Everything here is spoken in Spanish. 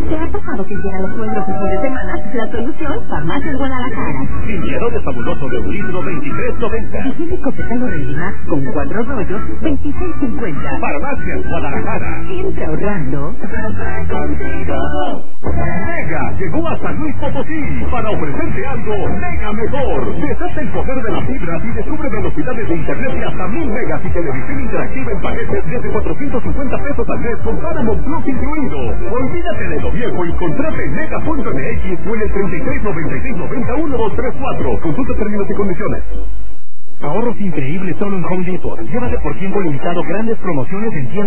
¿Te ha pasado que llegan los suegros el fin de semana? La solución, Farmacias Guadalajara. Limpiador fabuloso de un litro, $23.90. Higiénico Petalo Redimax con 4 rollos, $26.50. Farmacias Guadalajara. Siempre ahorrando. Mega llegó a San Luis Potosí para ofrecerte algo mega mejor. Desata el poder de las fibras y descubre velocidades de internet de hasta 1000 megas y televisión interactiva en paquetes desde $450 al mes con Paramount Plus incluido. Olvídate de lo viejo y contrate en mega.mx o en el 3396901234. Consulta términos y condiciones. Ahorros increíbles solo en Home Depot. Llévate por tiempo limitado grandes promociones en tiendas